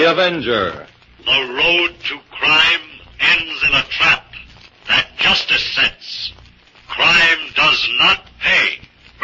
The Avenger. The road to crime ends in a trap that justice sets. Crime does not pay.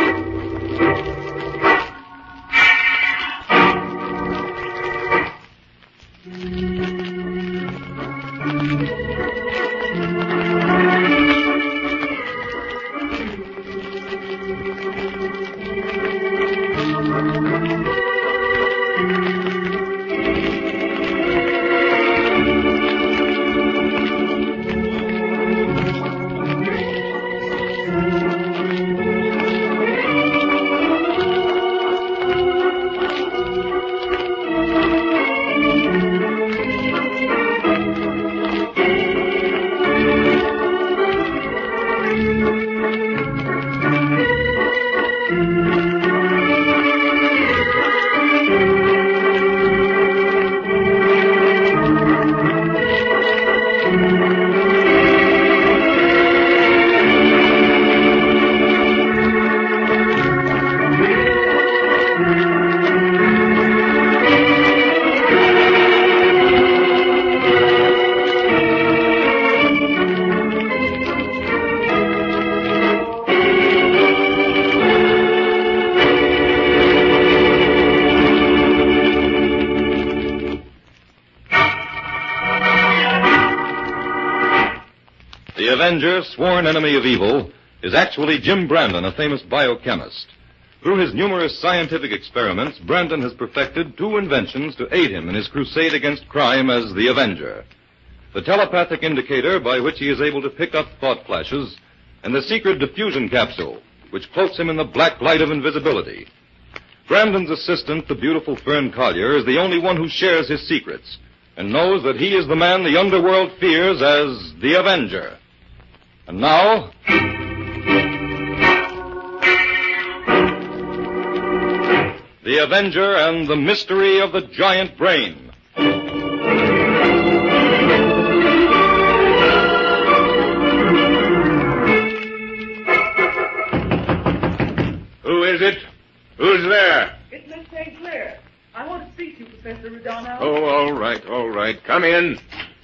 The Avenger, sworn enemy of evil, is actually Jim Brandon, a famous biochemist. Through his numerous scientific experiments, Brandon has perfected two inventions to aid him in his crusade against crime as the Avenger. The telepathic indicator by which he is able to pick up thought flashes, and the secret diffusion capsule, which cloaks him in the black light of invisibility. Brandon's assistant, the beautiful Fern Collier, is the only one who shares his secrets, and knows that he is the man the underworld fears as the Avenger. And now, The Avenger and the Mystery of the Giant Brain. Who is it? Who's there? It's Miss St. Clair. I want to speak to you, Professor Redondo. Oh, all right. Come in.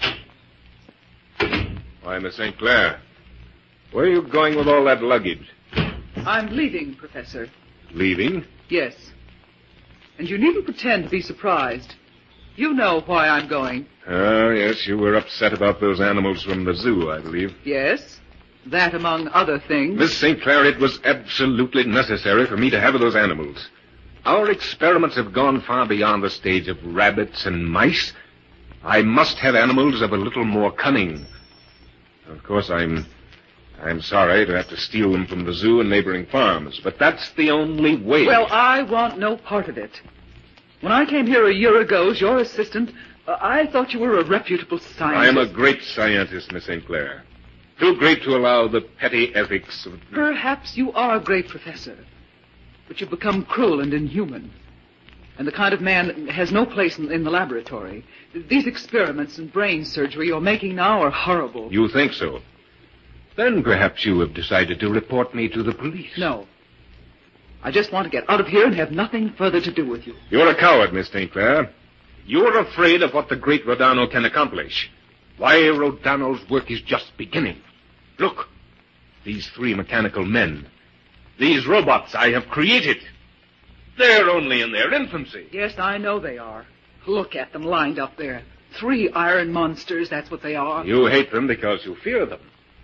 Why, Miss St. Clair, where are you going with all that luggage? I'm leaving, Professor. Leaving? Yes. And you needn't pretend to be surprised. You know why I'm going. Oh, yes, you were upset about those animals from the zoo, I believe. Yes. That among other things. Miss St. Clair, it was absolutely necessary for me to have those animals. Our experiments have gone far beyond the stage of rabbits and mice. I must have animals of a little more cunning. Of course, I'm sorry to have to steal them from the zoo and neighboring farms, but that's the only way. Well, I want no part of it. When I came here a year ago as your assistant, I thought you were a reputable scientist. I am a great scientist, Miss St. Clair. Too great to allow the petty ethics of... Perhaps you are a great professor, but you've become cruel and inhuman. And the kind of man that has no place in the laboratory. These experiments and brain surgery you're making now are horrible. You think so? Then perhaps you have decided to report me to the police. No. I just want to get out of here and have nothing further to do with you. You're a coward, Miss St. Clair. You're afraid of what the great Rodano can accomplish. Why, Rodano's work is just beginning. Look, these three mechanical men, these robots I have created, they're only in their infancy. Yes, I know they are. Look at them lined up there. 3 iron monsters, that's what they are. You hate them because you fear them.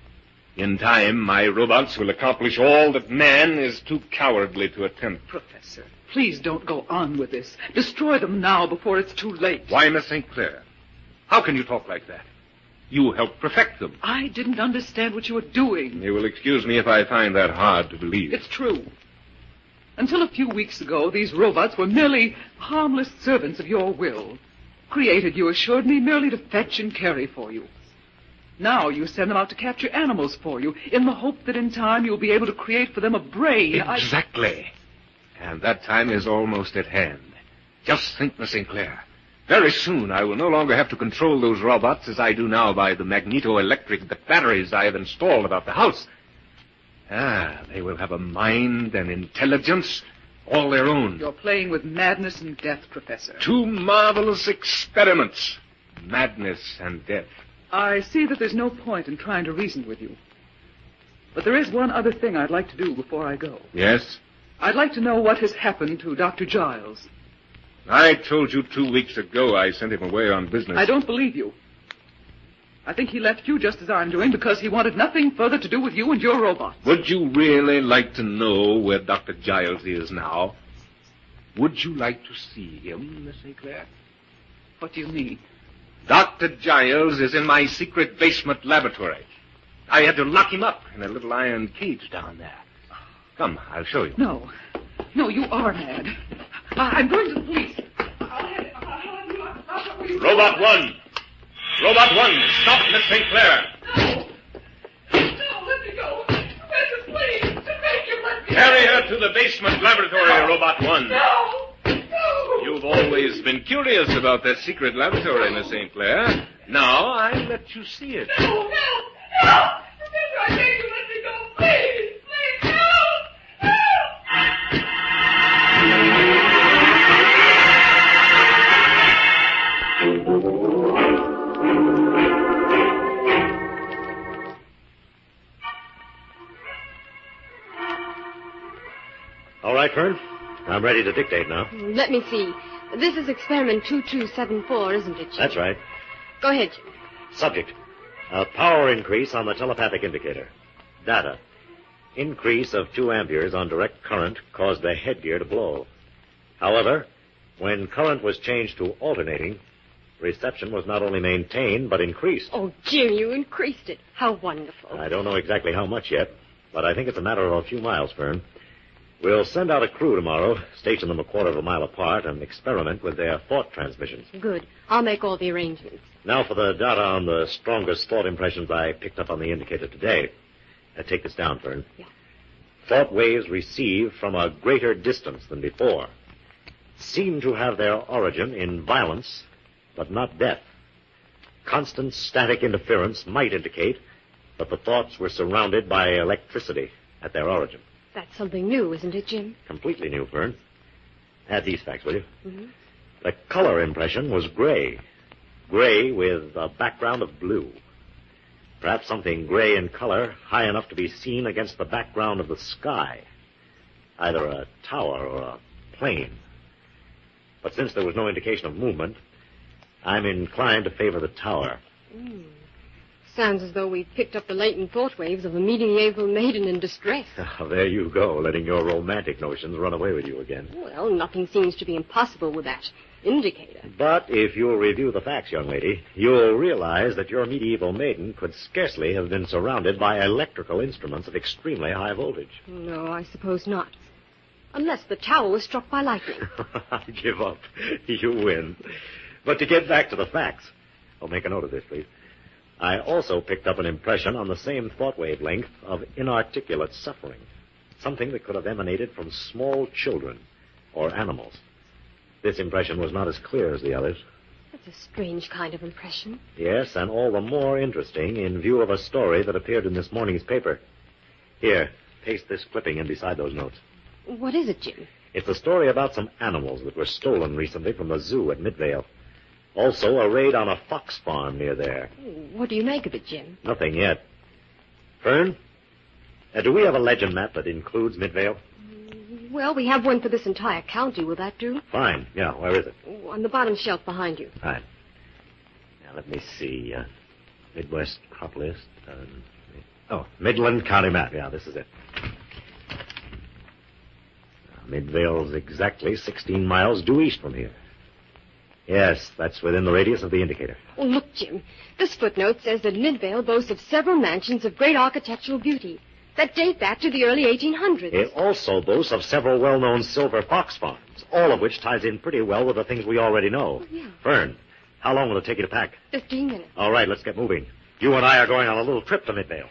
In time, my robots will accomplish all that man is too cowardly to attempt. Professor, please don't go on with this. Destroy them now before it's too late. Why, Miss St. Clair? How can you talk like that? You helped perfect them. I didn't understand what you were doing. You will excuse me if I find that hard to believe. It's true. Until a few weeks ago, these robots were merely harmless servants of your will. Created, you assured me, merely to fetch and carry for you. Now you send them out to capture animals for you, in the hope that in time you'll be able to create for them a brain. Exactly. And that time is almost at hand. Just think, Miss St. Clair. Very soon I will no longer have to control those robots as I do now by the magneto-electric batteries I have installed about the house. They will have a mind and intelligence All their own. You're playing with madness and death, Professor. 2 marvelous experiments. Madness and death. I see that there's no point in trying to reason with you. But there is one other thing I'd like to do before I go. Yes? I'd like to know what has happened to Dr. Giles. I told you 2 weeks ago I sent him away on business. I don't believe you. I think he left you just as I'm doing because he wanted nothing further to do with you and your robots. Would you really like to know where Dr. Giles is now? Would you like to see him, Miss St. Clair? What do you mean? Dr. Giles is in my secret basement laboratory. I had to lock him up in a little iron cage down there. Come, I'll show you. No. No, you are mad. I'm going to the police. Robot 1! Robot 1, stop Miss St. Clair! No! No, let me go! Professor, please! To make you let me Carry her to the basement laboratory, Robot 1. No! No! You've always been curious about that secret laboratory, Miss St. Clair. Now I'll let you see it. No! No! No! Professor, I beg you, let me go! Please! Please! No! All right, Fern. I'm ready to dictate now. Let me see. This is experiment 2274, isn't it, Jim? That's right. Go ahead, Jim. Subject. A power increase on the telepathic indicator. Data. Increase of 2 amperes on direct current caused the headgear to blow. However, when current was changed to alternating, reception was not only maintained, but increased. Oh, Jim, you increased it. How wonderful. I don't know exactly how much yet, but I think it's a matter of a few miles, Fern. We'll send out a crew tomorrow, station them a quarter of a mile apart, and experiment with their thought transmissions. Good. I'll make all the arrangements. Now for the data on the strongest thought impressions I picked up on the indicator today. Take this down, Fern. Yeah. Thought waves received from a greater distance than before seem to have their origin in violence, but not death. Constant static interference might indicate that the thoughts were surrounded by electricity at their origin. That's something new, isn't it, Jim? Completely new, Fern. Add these facts, will you? Mm-hmm. The color impression was gray. Gray with a background of blue. Perhaps something gray in color, high enough to be seen against the background of the sky. Either a tower or a plane. But since there was no indication of movement, I'm inclined to favor the tower. Sounds as though we picked up the latent thought waves of a medieval maiden in distress. There you go, letting your romantic notions run away with you again. Well, nothing seems to be impossible with that indicator. But if you'll review the facts, young lady, you'll realize that your medieval maiden could scarcely have been surrounded by electrical instruments of extremely high voltage. No, I suppose not. Unless the tower was struck by lightning. I give up. You win. But to get back to the facts, I'll make a note of this, please. I also picked up an impression on the same thought wavelength of inarticulate suffering. Something that could have emanated from small children or animals. This impression was not as clear as the others. That's a strange kind of impression. Yes, and all the more interesting in view of a story that appeared in this morning's paper. Here, paste this clipping in beside those notes. What is it, Jim? It's a story about some animals that were stolen recently from the zoo at Midvale. Also, a raid on a fox farm near there. What do you make of it, Jim? Nothing yet. Fern, do we have a legend map that includes Midvale? Well, we have one for this entire county. Will that do? Fine. Yeah, where is it? On the bottom shelf behind you. Fine. Now, let me see. Midwest crop list. Midland County map. Yeah, this is it. Midvale's exactly 16 miles due east from here. Yes, that's within the radius of the indicator. Oh, look, Jim. This footnote says that Midvale boasts of several mansions of great architectural beauty that date back to the early 1800s. It also boasts of several well-known silver fox farms, all of which ties in pretty well with the things we already know. Oh, yeah. Fern, how long will it take you to pack? 15 minutes. All right, let's get moving. You and I are going on a little trip to Midvale.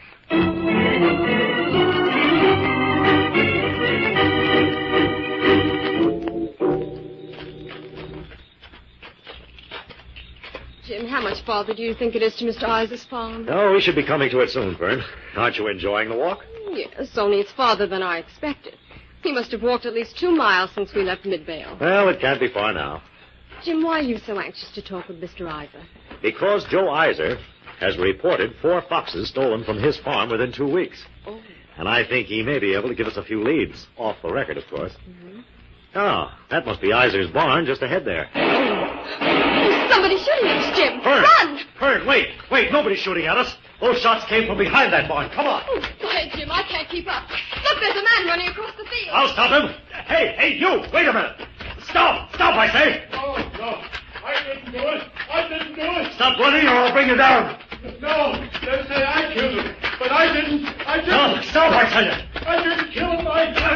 Jim, how much farther do you think it is to Mr. Isaac's farm? Oh, we should be coming to it soon, Fern. Aren't you enjoying the walk? Yes, only it's farther than I expected. He must have walked at least 2 miles since we left Midvale. Well, it can't be far now. Jim, why are you so anxious to talk with Mr. Iser? Because Joe Iser has reported 4 foxes stolen from his farm within 2 weeks. Oh. And I think he may be able to give us a few leads. Off the record, of course. Mm-hmm. Oh, that must be Iser's barn just ahead there. There's somebody shooting at us, Jim. Fern! Run! Fern, wait! Wait, nobody's shooting at us. Those shots came from behind that barn. Come on. Oh, go ahead, Jim. I can't keep up. Look, there's a man running across the field. I'll stop him. Hey, you! Wait a minute. Stop, I say. No. I didn't do it. Stop running or I'll bring you down. No, they say I killed him. But I didn't. No, stop, I tell you. I didn't kill him.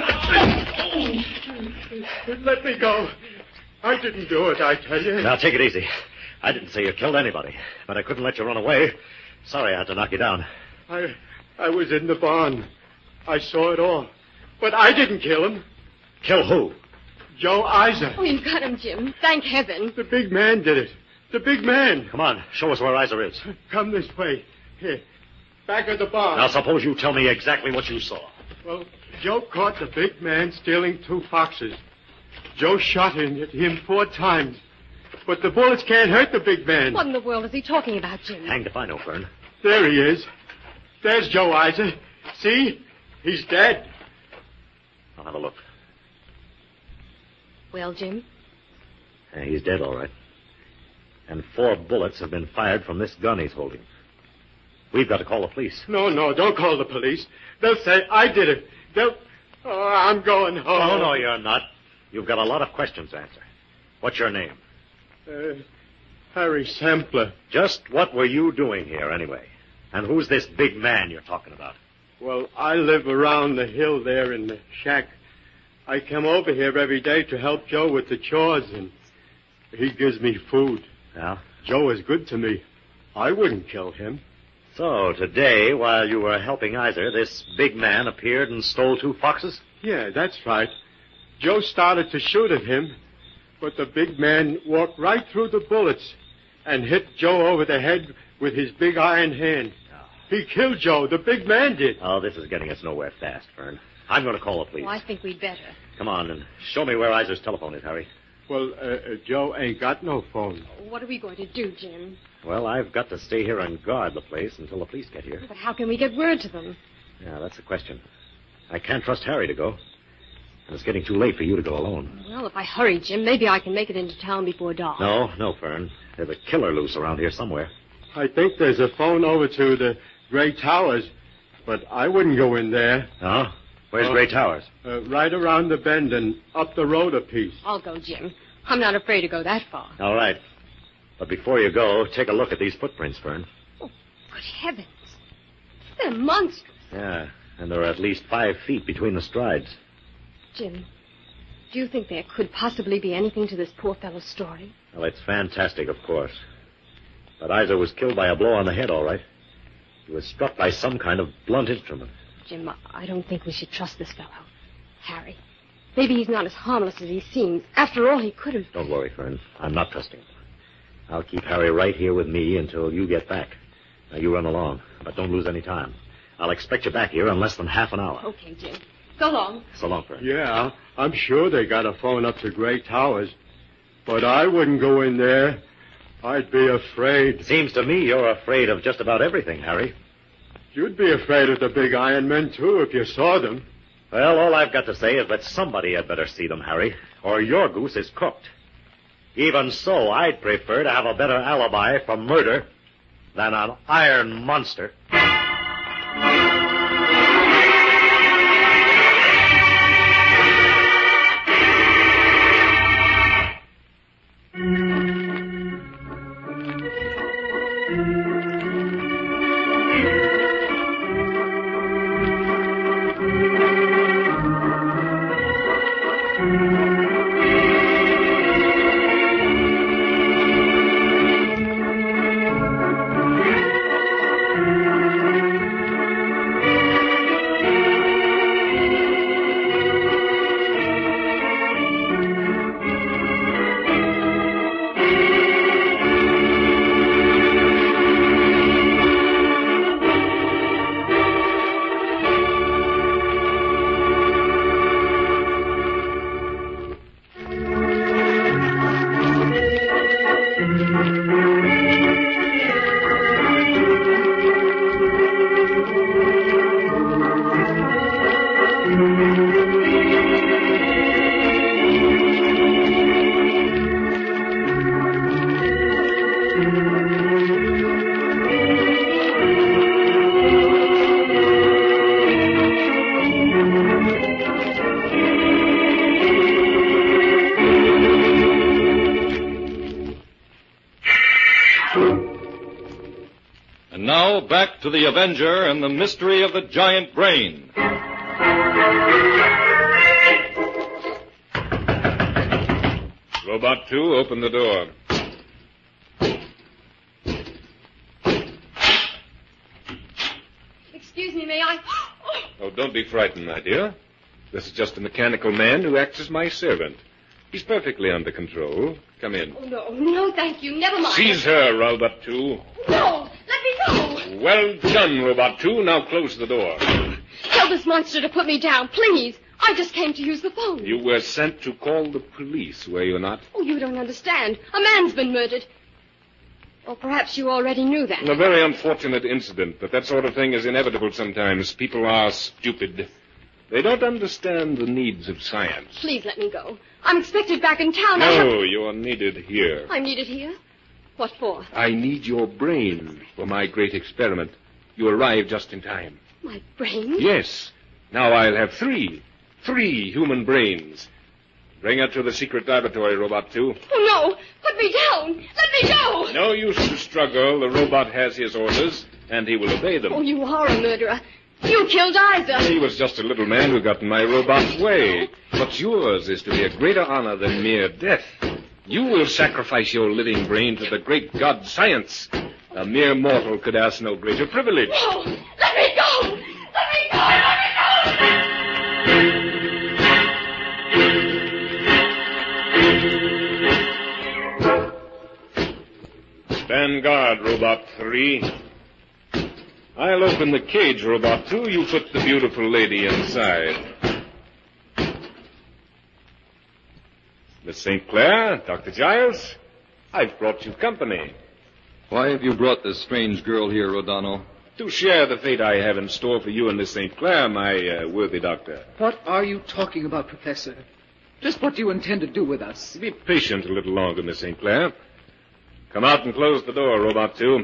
Let me go. I didn't do it, I tell you. Now, take it easy. I didn't say you killed anybody, but I couldn't let you run away. Sorry I had to knock you down. I was in the barn. I saw it all. But I didn't kill him. Kill who? Joe Iser. Oh, you've got him, Jim. Thank heaven. The big man did it. The big man. Come on, show us where Iser is. Come this way. Here. Back of the barn. Now, suppose you tell me exactly what you saw. Well, Joe caught the big man stealing 2 foxes. Joe shot at him 4 times. But the bullets can't hurt the big man. What in the world is he talking about, Jim? Hanged if I know, Fern. There he is. There's Joe Iser. See? He's dead. I'll have a look. Well, Jim? Yeah, he's dead, all right. And 4 bullets have been fired from this gun he's holding. We've got to call the police. No, don't call the police. They'll say I did it. Oh, I'm going home. No, you're not. You've got a lot of questions to answer. What's your name? Harry Sampler. Just what were you doing here, anyway? And who's this big man you're talking about? Well, I live around the hill there in the shack. I come over here every day to help Joe with the chores, and he gives me food. Yeah? Joe is good to me. I wouldn't kill him. So, today, while you were helping Iser, this big man appeared and stole 2 foxes? Yeah, that's right. Joe started to shoot at him, but the big man walked right through the bullets and hit Joe over the head with his big iron hand. He killed Joe. The big man did. Oh, this is getting us nowhere fast, Fern. I'm going to call the police. Oh, I think we'd better. Come on, and show me where Iser's telephone is, Harry. Well, Joe ain't got no phone. What are we going to do, Jim? Well, I've got to stay here and guard the place until the police get here. But how can we get word to them? Yeah, that's the question. I can't trust Harry to go. And it's getting too late for you to go alone. Well, if I hurry, Jim, maybe I can make it into town before dark. No, Fern. There's a killer loose around here somewhere. I think there's a phone over to the Gray Towers, but I wouldn't go in there. Oh? Where's Gray Towers? Right around the bend and up the road a piece. I'll go, Jim. I'm not afraid to go that far. All right. But before you go, take a look at these footprints, Fern. Oh, good heavens. They're monstrous. Yeah, and there are at least 5 feet between the strides. Jim, do you think there could possibly be anything to this poor fellow's story? Well, it's fantastic, of course. But Iser was killed by a blow on the head, all right. He was struck by some kind of blunt instrument. Jim, I don't think we should trust this fellow. Harry, maybe he's not as harmless as he seems. After all, he could have... Don't worry, Fern. I'm not trusting him. I'll keep Harry right here with me until you get back. Now, you run along, but don't lose any time. I'll expect you back here in less than half an hour. Okay, Jim. So long. So long, Fern. Yeah, I'm sure they got a phone up to Gray Towers. But I wouldn't go in there. I'd be afraid. Seems to me you're afraid of just about everything, Harry. You'd be afraid of the big iron men, too, if you saw them. Well, all I've got to say is that somebody had better see them, Harry, or your goose is cooked. Even so, I'd prefer to have a better alibi for murder than an iron monster. back to the Avenger and the mystery of the giant brain. Robot 2, open the door. Excuse me, may I? Oh, don't be frightened, my dear. This is just a mechanical man who acts as my servant. He's perfectly under control. Come in. Oh, no, thank you. Never mind. Seize her, Robot 2. No, let me go. Well done, Robot 2. Now close the door. Tell this monster to put me down, please. I just came to use the phone. You were sent to call the police, were you not? Oh, you don't understand. A man's been murdered. Or perhaps you already knew that. A very unfortunate incident, but that sort of thing is inevitable sometimes. People are stupid. They don't understand the needs of science. Please let me go. I'm expected back in town. No, you're needed here. I'm needed here? What for? I need your brain for my great experiment. You arrived just in time. My brain? Yes. Now I'll have three human brains. Bring her to the secret laboratory, Robot 2. Oh, no. Put me down. Let me go. No use to struggle. The robot has his orders, and he will obey them. Oh, you are a murderer. You killed Isa. He was just a little man who got in my robot's way. But yours is to be a greater honor than mere death. You will sacrifice your living brain to the great god science. A mere mortal could ask no greater privilege. No. Let me go. Let me go. Let me go. Stand guard, Robot 3. I'll open the cage, Robot 2. You put the beautiful lady inside. Miss St. Clair, Dr. Giles, I've brought you company. Why have you brought this strange girl here, Rodano? To share the fate I have in store for you and Miss St. Clair, my worthy doctor. What are you talking about, Professor? Just what do you intend to do with us? Be patient a little longer, Miss St. Clair. Come out and close the door, Robot 2.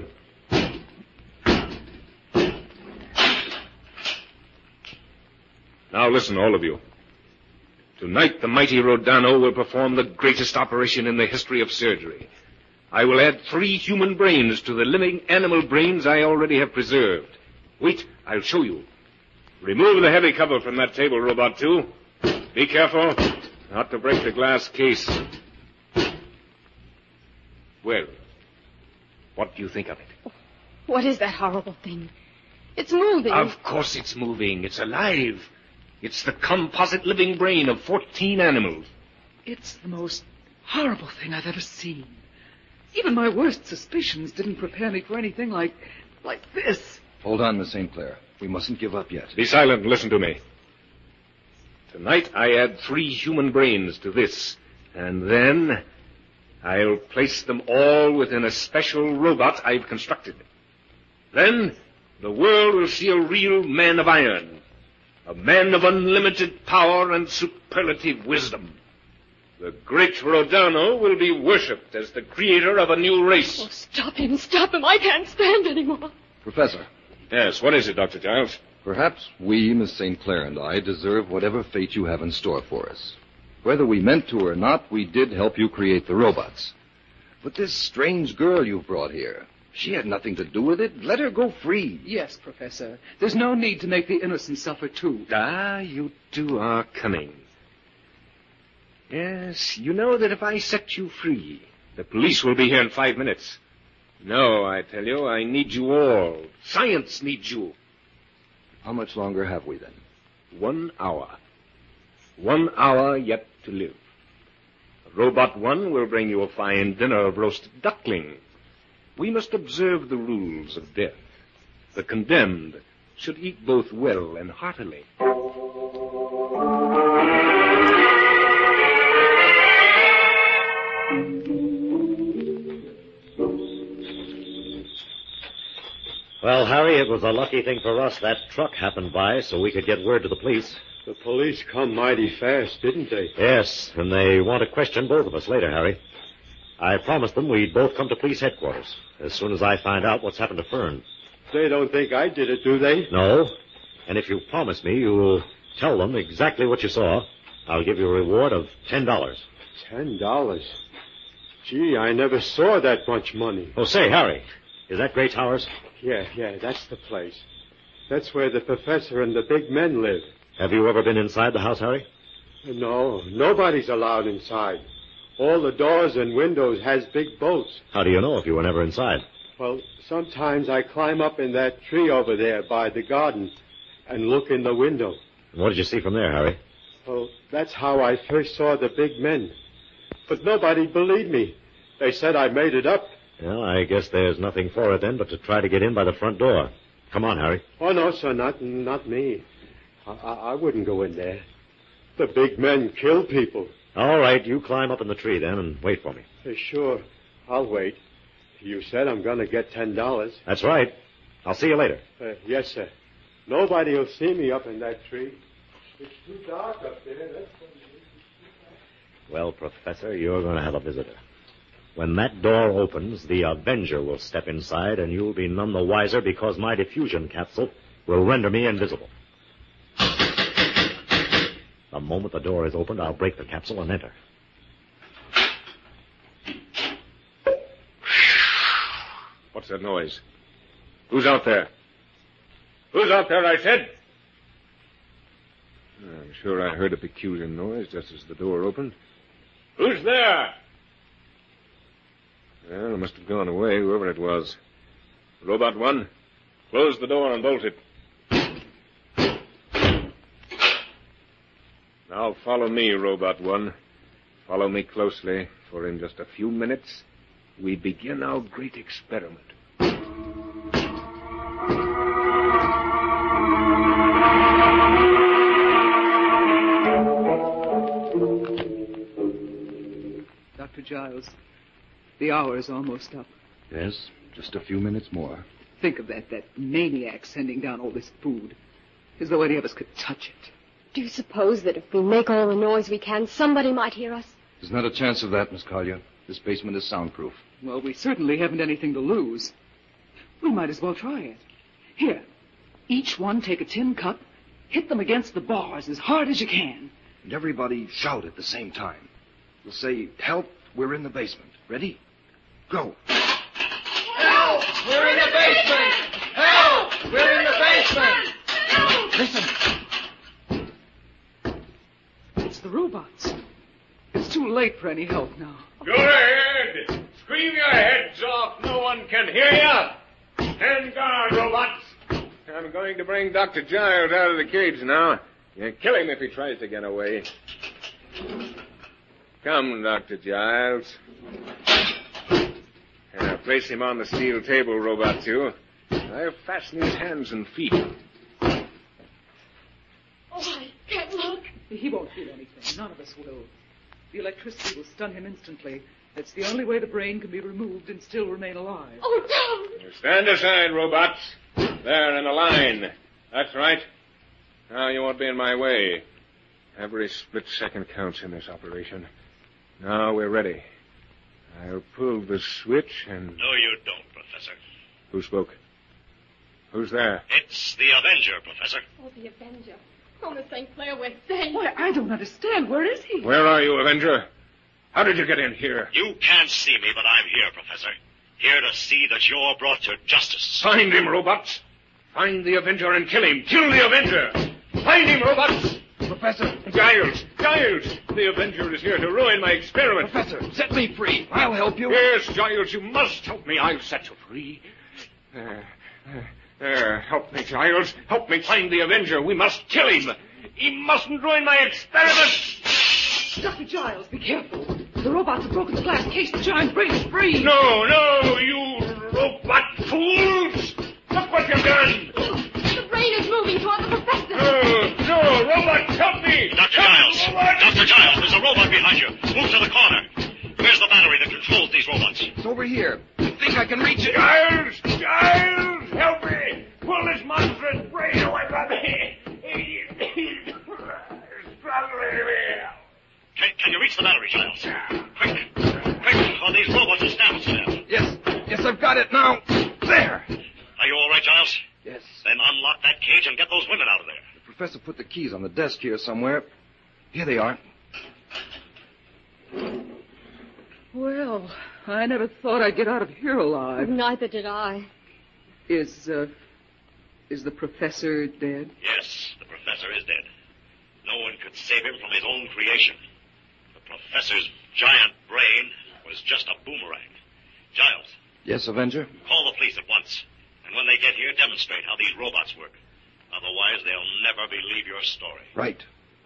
Now listen, all of you. Tonight, the mighty Rodano will perform the greatest operation in the history of surgery. I will add 3 human brains to the living animal brains I already have preserved. Wait, I'll show you. Remove the heavy cover from that table, Robot 2. Be careful not to break the glass case. Well, what do you think of it? What is that horrible thing? It's moving. Of course it's moving. It's alive. It's the composite living brain of 14 animals. It's the most horrible thing I've ever seen. Even my worst suspicions didn't prepare me for anything like this. Hold on, Miss St. Clair. We mustn't give up yet. Be silent and listen to me. Tonight I add 3 human brains to this, and then I'll place them all within a special robot I've constructed. Then the world will see a real man of iron, a man of unlimited power and superlative wisdom. The great Rodano will be worshipped as the creator of a new race. Oh, stop him. I can't stand anymore. Professor. Yes, what is it, Dr. Giles? Perhaps we, Miss St. Clair and I, deserve whatever fate you have in store for us. Whether we meant to or not, we did help you create the robots. But this strange girl you've brought here, she had nothing to do with it. Let her go free. Yes, Professor. There's no need to make the innocent suffer, too. Ah, you two are cunning. Yes, you know that if I set you free, the police will be here in 5 minutes. No, I tell you, I need you all. Science needs you. How much longer have we then? 1 hour. 1 hour yet to live. Robot 1 will bring you a fine dinner of roasted duckling. We must observe the rules of death. The condemned should eat both well and heartily. Well, Harry, it was a lucky thing for us that truck happened by so we could get word to the police. The police come mighty fast, didn't they? Yes, and they want to question both of us later, Harry. I promised them we'd both come to police headquarters as soon as I find out what's happened to Fern. They don't think I did it, do they? No. And if you promise me you'll tell them exactly what you saw, I'll give you a reward of $10. $10? Gee, I never saw that much money. Oh, say, Harry, is that Gray Towers? Yeah, that's the place. That's where the professor and the big men live. Have you ever been inside the house, Harry? No, nobody's allowed inside. All the doors and windows has big bolts. How do you know if you were never inside? Well, sometimes I climb up in that tree over there by the garden and look in the window. And what did you see from there, Harry? Well, that's how I first saw the big men. But nobody believed me. They said I made it up. Well, I guess there's nothing for it then but to try to get in by the front door. Come on, Harry. Oh, no, sir, not me. I wouldn't go in there. The big men kill people. All right, you climb up in the tree then and wait for me. Sure, I'll wait. You said I'm going to get $10. That's right. I'll see you later. Yes, sir. Nobody will see me up in that tree. It's too dark up there. That's what it is. Well, Professor, you're going to have a visitor. When that door opens, the Avenger will step inside, and you'll be none the wiser because my diffusion capsule will render me invisible. The moment the door is opened, I'll break the capsule and enter. What's that noise? Who's out there? Who's out there, I said? I'm sure I heard a peculiar noise just as the door opened. Who's there? Well, it must have gone away, whoever it was. Robot 1, close the door and bolt it. Now follow me, Robot 1. Follow me closely, for in just a few minutes, we begin our great experiment. Dr. Giles, the hour is almost up. Yes, just a few minutes more. Think of that maniac sending down all this food, as though any of us could touch it. Do you suppose that if we make all the noise we can, somebody might hear us? There's not a chance of that, Miss Collier. This basement is soundproof. Well, we certainly haven't anything to lose. We might as well try it. Here, each one take a tin cup, hit them against the bars as hard as you can. And everybody shout at the same time. We'll say, help, we're in the basement. Ready? Go. Help! We're in the basement! Help! We're in the basement! Listen. It's the robots. It's too late for any help now. Go ahead! Scream your heads off. No one can hear you. Stand guard, robots. I'm going to bring Dr. Giles out of the cage now. You kill him if he tries to get away. Come, Dr. Giles. Place him on the steel table, Robot 2. I'll fasten his hands and feet. Oh, I can't look. He won't feel anything. None of us will. The electricity will stun him instantly. That's the only way the brain can be removed and still remain alive. Oh, don't! Stand aside, robots. There, in a line. That's right. Now you won't be in my way. Every split second counts in this operation. Now we're ready. I'll pull the switch and... No, you don't, Professor. Who spoke? Who's there? It's the Avenger, Professor. Oh, the Avenger. Oh, Miss St. Clair, we're safe. Why, I don't understand. Where is he? Where are you, Avenger? How did you get in here? You can't see me, but I'm here, Professor. Here to see that you're brought to justice. Find him, robots. Find the Avenger and kill him. Kill the Avenger. Find him, robots. Professor. Giles. The Avenger is here to ruin my experiment. Professor, set me free. I'll help you. Yes, Giles, you must help me. I'll set you free. There. Help me, Giles. Help me find the Avenger. We must kill him. He mustn't ruin my experiment. Dr. Giles, be careful. The robots have broken the glass case. The giant brain is free. No, you robot fools. Look what you've done. The brain is moving toward the professor. No, robots, help me. Dr. Giles. Dr. Giles, there's a robot behind you. Move to the corner. Where's the battery that controls these robots? It's over here. I think I can reach it. Giles, help me. Pull this monstrous brain away from me. It's struggling me. Can you reach the battery, Giles? Quick, or these robots will snap us to death. Yes, I've got it now. There. Are you all right, Giles? Yes. Then unlock that cage and get those women out of there. The professor put the keys on the desk here somewhere. Here they are. Well, I never thought I'd get out of here alive. Neither did I. Is the professor dead? Yes, the professor is dead. No one could save him from his own creation. The professor's giant brain was just a boomerang. Giles. Yes, Avenger? Call the police at once. And when they get here, demonstrate how these robots work. Otherwise, they'll never believe your story. Right.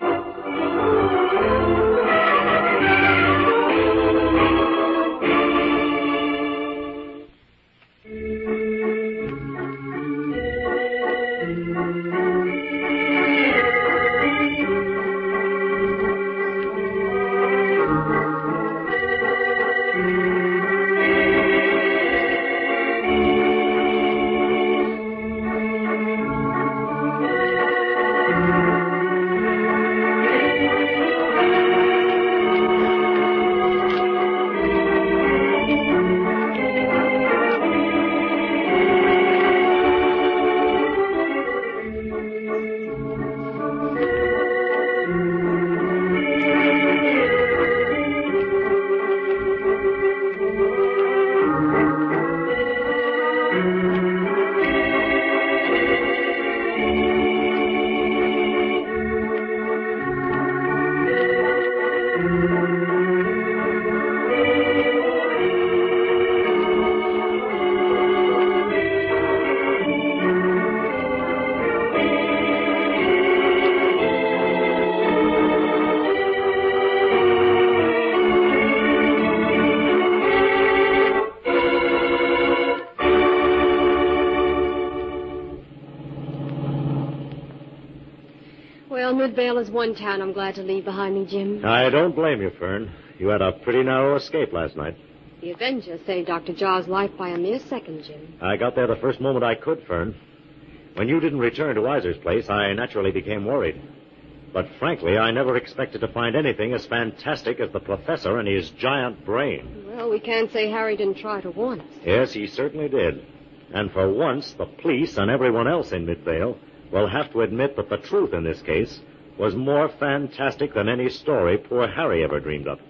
Well, Midvale is one town I'm glad to leave behind me, Jim. I don't blame you, Fern. You had a pretty narrow escape last night. The Avenger saved Dr. Jaw's life by a mere second, Jim. I got there the first moment I could, Fern. When you didn't return to Weiser's place, I naturally became worried. But frankly, I never expected to find anything as fantastic as the professor and his giant brain. Well, we can't say Harry didn't try to warn us. Yes, he certainly did. And for once, the police and everyone else in Midvale will have to admit that the truth in this case was more fantastic than any story poor Harry ever dreamed of.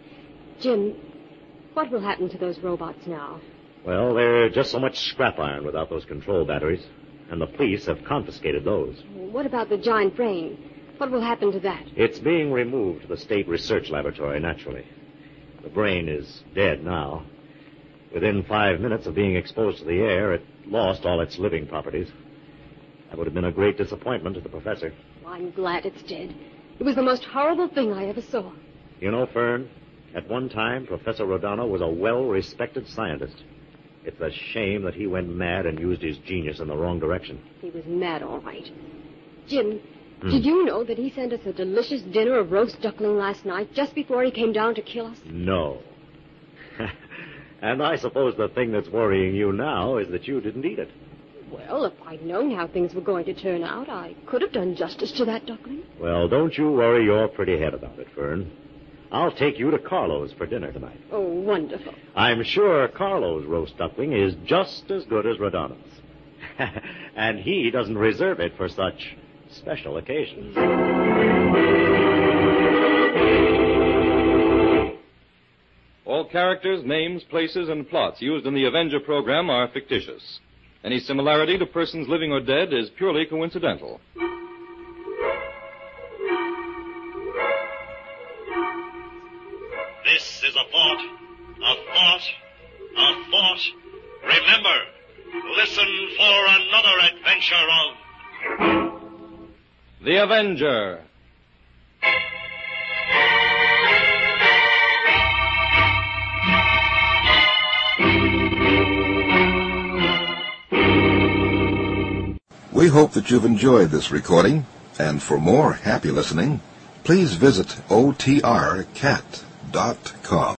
Jim, what will happen to those robots now? Well, they're just so much scrap iron without those control batteries, and the police have confiscated those. What about the giant brain? What will happen to that? It's being removed to the State Research Laboratory, naturally. The brain is dead now. Within 5 minutes of being exposed to the air, it lost all its living properties. That would have been a great disappointment to the professor. I'm glad it's dead. It was the most horrible thing I ever saw. You know, Fern, at one time, Professor Rodano was a well-respected scientist. It's a shame that he went mad and used his genius in the wrong direction. He was mad, all right. Jim, did you know that he sent us a delicious dinner of roast duckling last night just before he came down to kill us? No. And I suppose the thing that's worrying you now is that you didn't eat it. Well, if I'd known how things were going to turn out, I could have done justice to that duckling. Well, don't you worry your pretty head about it, Fern. I'll take you to Carlo's for dinner tonight. Oh, wonderful. I'm sure Carlo's roast duckling is just as good as Rodano's. And he doesn't reserve it for such special occasions. All characters, names, places, and plots used in the Avenger program are fictitious. Any similarity to persons living or dead is purely coincidental. This is a thought, a thought, a thought. Remember, listen for another adventure of The Avenger. We hope that you've enjoyed this recording, and for more happy listening, please visit otrcat.com.